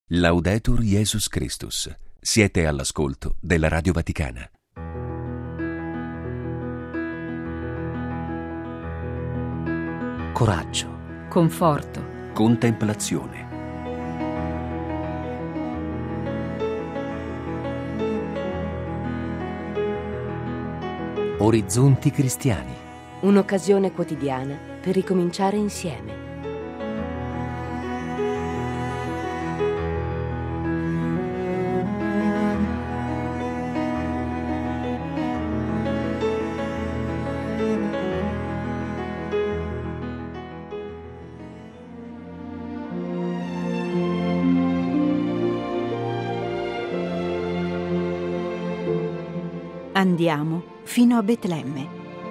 Laudetur Jesus Christus. Siete all'ascolto della Radio Vaticana. Coraggio, conforto, Contemplazione. orizzonti cristiani. Un'occasione quotidiana per ricominciare insieme. Andiamo fino a Betlemme.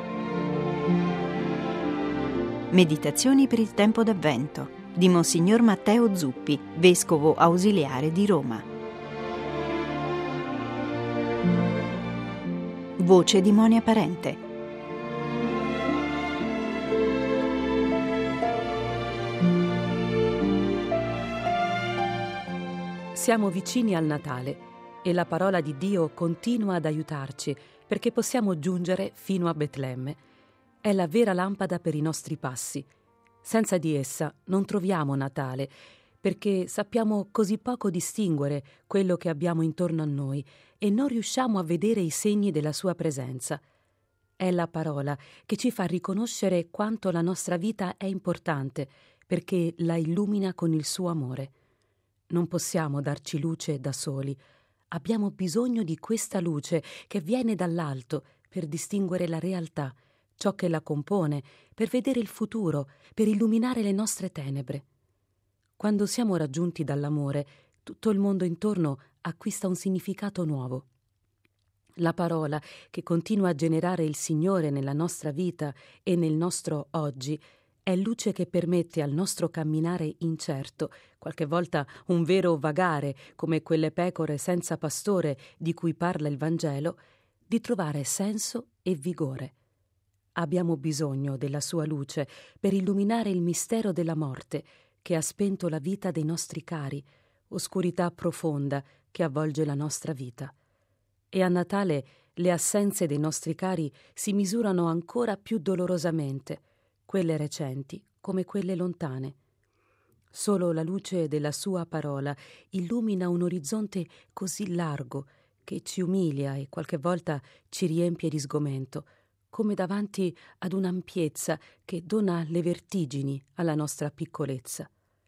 Meditazioni per il tempo d'Avvento di Monsignor Matteo Zuppi, vescovo ausiliare di Roma. Voce di Monia Parente. Siamo vicini al Natale e la parola di Dio continua ad aiutarci perché possiamo giungere fino a Betlemme. È la vera lampada per i nostri passi. Senza di essa non troviamo Natale, perché sappiamo così poco distinguere quello che abbiamo intorno a noi e non riusciamo a vedere i segni della sua presenza. È la parola che ci fa riconoscere quanto la nostra vita è importante, perché la illumina con il suo amore. Non possiamo darci luce da soli. Abbiamo bisogno di questa luce che viene dall'alto per distinguere la realtà, ciò che la compone, per vedere il futuro, per illuminare le nostre tenebre. Quando siamo raggiunti dall'amore, tutto il mondo intorno acquista un significato nuovo. La parola che continua a generare il Signore nella nostra vita e nel nostro oggi è luce che permette al nostro camminare incerto, qualche volta un vero vagare, come quelle pecore senza pastore di cui parla il Vangelo, di trovare senso e vigore. Abbiamo bisogno della sua luce per illuminare il mistero della morte che ha spento la vita dei nostri cari, oscurità profonda che avvolge la nostra vita. E a Natale le assenze dei nostri cari si misurano ancora più dolorosamente, quelle recenti come quelle lontane. Solo la luce della sua parola illumina un orizzonte così largo che ci umilia e qualche volta ci riempie di sgomento, come davanti ad un'ampiezza che dona le vertigini alla nostra piccolezza.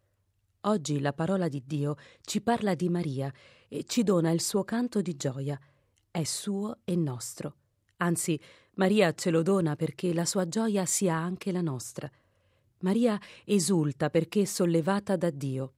Oggi la parola di Dio ci parla di Maria e ci dona il suo canto di gioia. È suo e nostro. Anzi, Maria ce lo dona perché la sua gioia sia anche la nostra. Maria esulta perché è sollevata da Dio.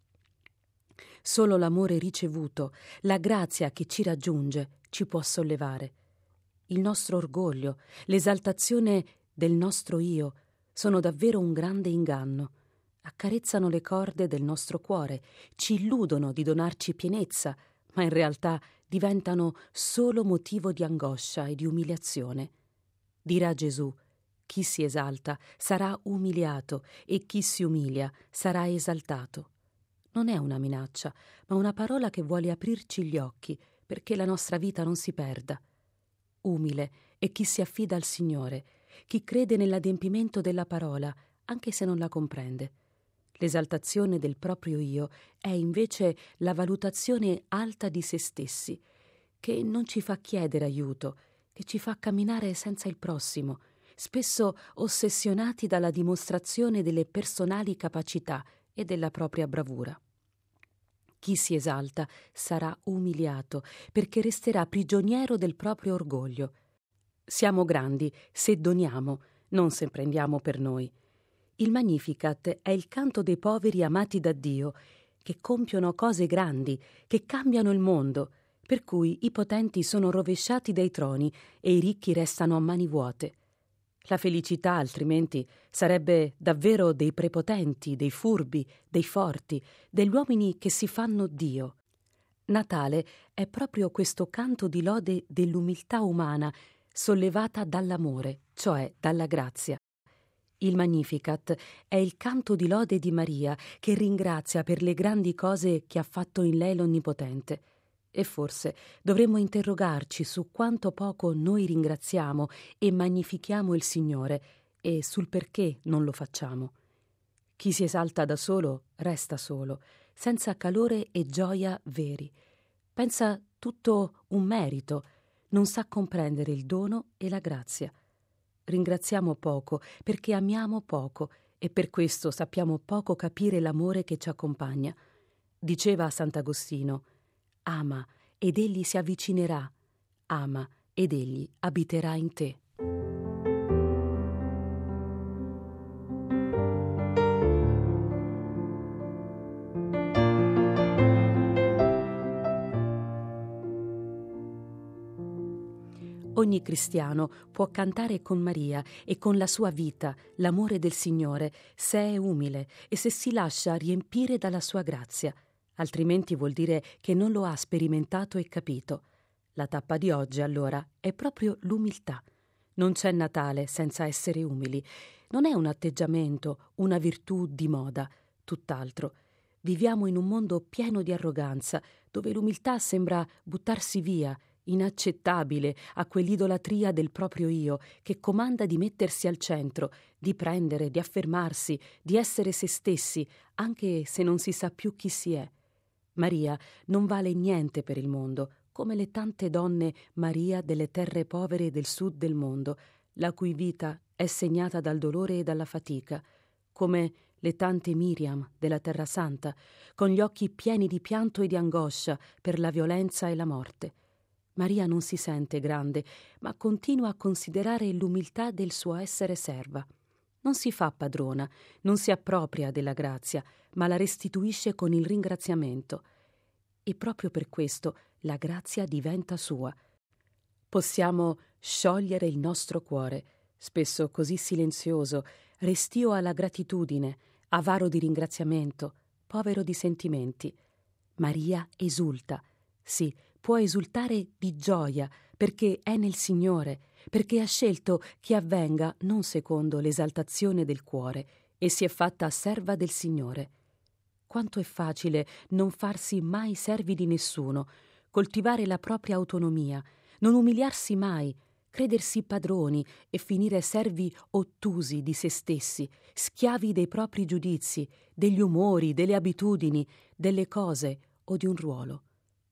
Solo l'amore ricevuto, la grazia che ci raggiunge, ci può sollevare. Il nostro orgoglio, l'esaltazione del nostro io sono davvero un grande inganno. Accarezzano le corde del nostro cuore, ci illudono di donarci pienezza, ma in realtà diventano solo motivo di angoscia e di umiliazione. Dirà Gesù: chi si esalta sarà umiliato e chi si umilia sarà esaltato. Non è una minaccia, ma una parola che vuole aprirci gli occhi perché la nostra vita non si perda. Umile è chi si affida al Signore, chi crede nell'adempimento della parola, anche se non la comprende. L'esaltazione del proprio io è invece la valutazione alta di se stessi, che non ci fa chiedere aiuto, che ci fa camminare senza il prossimo, spesso ossessionati dalla dimostrazione delle personali capacità e della propria bravura. Chi si esalta sarà umiliato, perché resterà prigioniero del proprio orgoglio. Siamo grandi se doniamo, non se prendiamo per noi. Il Magnificat è il canto dei poveri amati da Dio, che compiono cose grandi, che cambiano il mondo, per cui i potenti sono rovesciati dai troni e i ricchi restano a mani vuote. La felicità, altrimenti, sarebbe davvero dei prepotenti, dei furbi, dei forti, degli uomini che si fanno Dio. Natale è proprio questo canto di lode dell'umiltà umana sollevata dall'amore, cioè dalla grazia. Il Magnificat è il canto di lode di Maria che ringrazia per le grandi cose che ha fatto in lei l'Onnipotente. E forse dovremmo interrogarci su quanto poco noi ringraziamo e magnifichiamo il Signore e sul perché non lo facciamo. Chi si esalta da solo resta solo, senza calore e gioia veri. Pensa tutto un merito, non sa comprendere il dono e la grazia. Ringraziamo poco perché amiamo poco e per questo sappiamo poco capire l'amore che ci accompagna. Diceva Sant'Agostino: ama ed egli si avvicinerà, ama ed egli abiterà in te. Ogni cristiano può cantare con Maria e con la sua vita l'amore del Signore se è umile e se si lascia riempire dalla sua grazia, altrimenti vuol dire che non lo ha sperimentato e capito. La tappa di oggi, allora, è proprio l'umiltà. Non c'è Natale senza essere umili. Non è un atteggiamento, una virtù di moda, tutt'altro. Viviamo in un mondo pieno di arroganza, dove l'umiltà sembra buttarsi via, inaccettabile a quell'idolatria del proprio io che comanda di mettersi al centro, di prendere, di affermarsi, di essere se stessi, anche se non si sa più chi si è. Maria non vale niente per il mondo, come le tante donne Maria delle terre povere del sud del mondo, la cui vita è segnata dal dolore e dalla fatica, come le tante Miriam della Terra Santa, con gli occhi pieni di pianto e di angoscia per la violenza e la morte. Maria non si sente grande, ma continua a considerare l'umiltà del suo essere serva. Non si fa padrona, non si appropria della grazia, ma la restituisce con il ringraziamento. E proprio per questo la grazia diventa sua. Possiamo sciogliere il nostro cuore, spesso così silenzioso, restio alla gratitudine, avaro di ringraziamento, povero di sentimenti. Maria esulta, sì, può esultare di gioia perché è nel Signore, perché ha scelto che avvenga non secondo l'esaltazione del cuore e si è fatta serva del Signore. Quanto è facile non farsi mai servi di nessuno, coltivare la propria autonomia, non umiliarsi mai, credersi padroni e finire servi ottusi di se stessi, schiavi dei propri giudizi, degli umori, delle abitudini, delle cose o di un ruolo.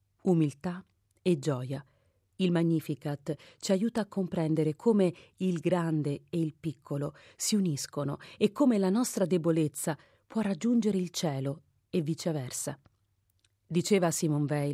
Umiltà e gioia. Il Magnificat ci aiuta a comprendere come il grande e il piccolo si uniscono e come la nostra debolezza può raggiungere il cielo e viceversa. Diceva Simone Weil: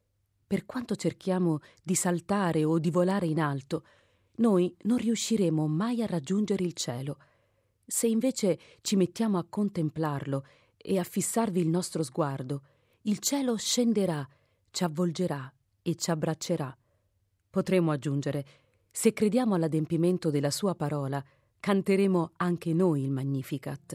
per quanto cerchiamo di saltare o di volare in alto, noi non riusciremo mai a raggiungere il cielo. Se invece ci mettiamo a contemplarlo e a fissarvi il nostro sguardo, il cielo scenderà, ci avvolgerà e ci abbraccerà. Potremmo aggiungere: se crediamo all'adempimento della sua parola, canteremo anche noi il Magnificat.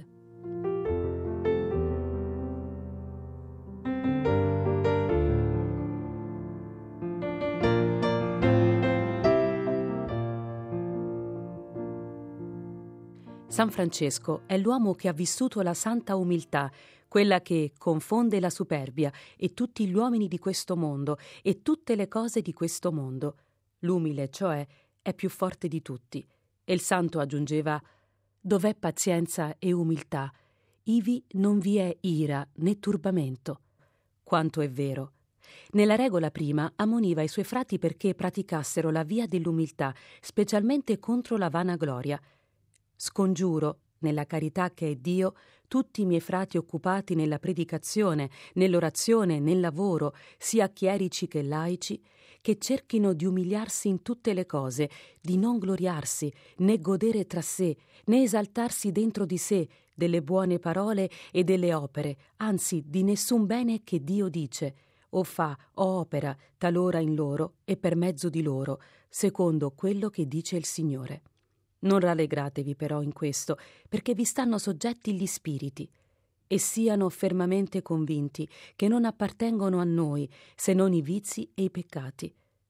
San Francesco è l'uomo che ha vissuto la santa umiltà, quella che confonde la superbia e tutti gli uomini di questo mondo e tutte le cose di questo mondo. L'umile, cioè, è più forte di tutti. E il santo aggiungeva: dov'è pazienza e umiltà, ivi non vi è ira né turbamento. Quanto è vero! Nella regola prima ammoniva i suoi frati perché praticassero la via dell'umiltà, specialmente contro la vanagloria. Scongiuro, nella carità che è Dio, tutti i miei frati occupati nella predicazione, nell'orazione, nel lavoro, sia chierici che laici, che cerchino di umiliarsi in tutte le cose, di non gloriarsi, né godere tra sé, né esaltarsi dentro di sé delle buone parole e delle opere, anzi di nessun bene che Dio dice, o fa o opera talora in loro e per mezzo di loro, secondo quello che dice il Signore. Non rallegratevi però in questo, perché vi stanno soggetti gli spiriti, e siano fermamente convinti che non appartengono a noi, se non i vizi e i peccati.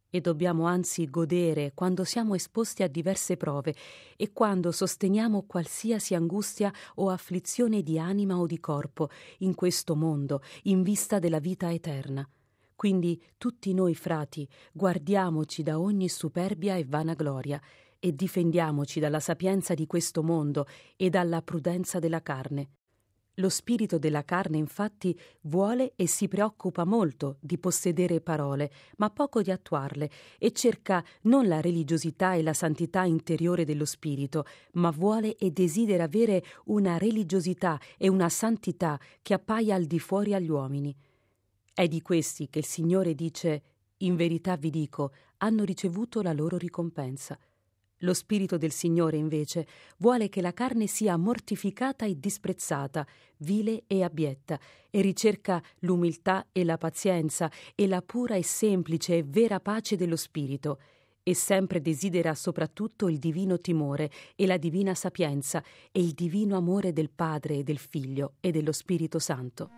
e dobbiamo anzi godere quando siamo esposti a diverse prove e quando sosteniamo qualsiasi angustia o afflizione di anima o di corpo in questo mondo in vista della vita eterna. Quindi tutti noi frati guardiamoci da ogni superbia e vanagloria e difendiamoci dalla sapienza di questo mondo e dalla prudenza della carne. Lo spirito della carne, infatti, vuole e si preoccupa molto di possedere parole, ma poco di attuarle, e cerca non la religiosità e la santità interiore dello spirito, ma vuole e desidera avere una religiosità e una santità che appaia al di fuori agli uomini. È di questi che il Signore dice: «In verità vi dico, hanno ricevuto la loro ricompensa». Lo Spirito del Signore, invece, vuole che la carne sia mortificata e disprezzata, vile e abietta, e ricerca l'umiltà e la pazienza e la pura e semplice e vera pace dello Spirito, e sempre desidera soprattutto il divino timore e la divina sapienza e il divino amore del Padre e del Figlio e dello Spirito Santo.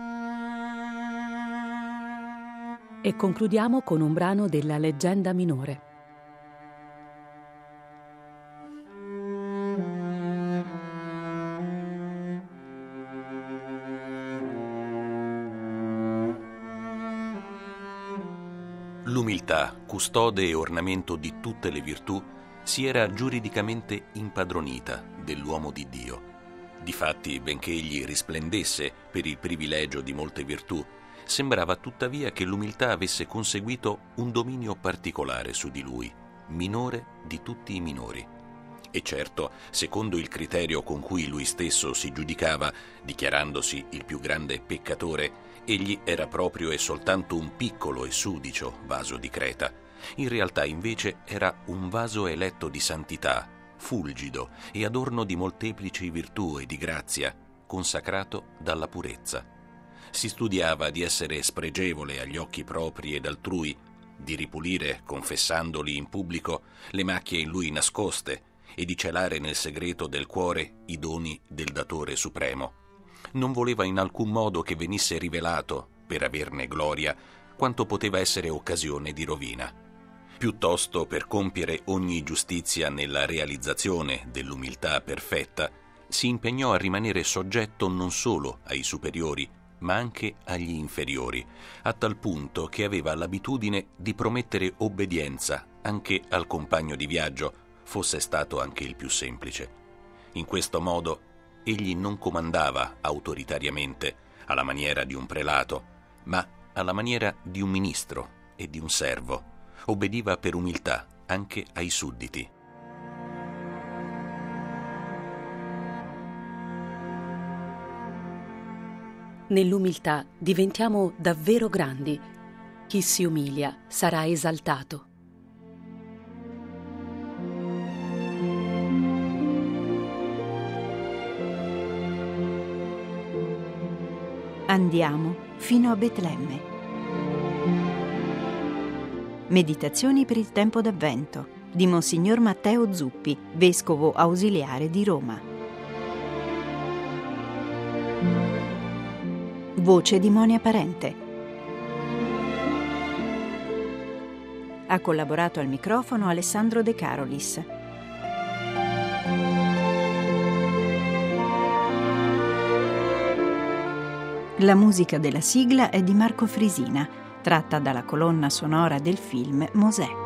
E concludiamo con un brano della Leggenda minore. L'umiltà, custode e ornamento di tutte le virtù, si era giuridicamente impadronita dell'uomo di Dio. Difatti, benché egli risplendesse per il privilegio di molte virtù, sembrava tuttavia che l'umiltà avesse conseguito un dominio particolare su di lui, minore di tutti i minori. E certo, secondo il criterio con cui lui stesso si giudicava, dichiarandosi il più grande peccatore, egli era proprio e soltanto un piccolo e sudicio vaso di Creta. In realtà invece era un vaso eletto di santità, fulgido e adorno di molteplici virtù e di grazia, consacrato dalla purezza. Si studiava di essere spregevole agli occhi propri ed altrui, di ripulire, confessandoli in pubblico, le macchie in lui nascoste e di celare nel segreto del cuore i doni del Datore Supremo. Non voleva in alcun modo che venisse rivelato, per averne gloria, quanto poteva essere occasione di rovina. Piuttosto, per compiere ogni giustizia nella realizzazione dell'umiltà perfetta, si impegnò a rimanere soggetto non solo ai superiori, ma anche agli inferiori, a tal punto che aveva l'abitudine di promettere obbedienza anche al compagno di viaggio, fosse stato anche il più semplice. In questo modo egli non comandava autoritariamente alla maniera di un prelato, ma alla maniera di un ministro e di un servo. Obbediva per umiltà anche ai sudditi. Nell'umiltà diventiamo davvero grandi. Chi si umilia sarà esaltato. Andiamo fino a Betlemme. Meditazioni per il tempo d'Avvento di Monsignor Matteo Zuppi, vescovo ausiliare di Roma. Voce di Monia Parente. Ha collaborato al microfono Alessandro De Carolis. La musica della sigla è di Marco Frisina, tratta dalla colonna sonora del film Mosè.